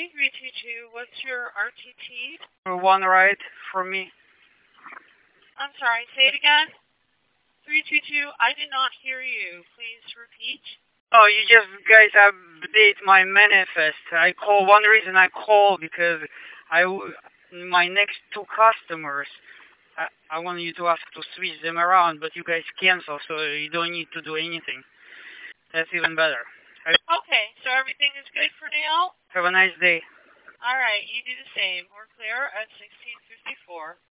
322, what's your RTT? One ride for me. I'm sorry, say it again. 322, I did not hear you. Please repeat. Oh, you just guys update my manifest. One reason I call because my next two customers, I want you to ask to switch them around, but you guys cancel, so you don't need to do anything. That's even better. Okay, so everything is good for now? Have a nice day. All right, you do the same. We're clear at 1654.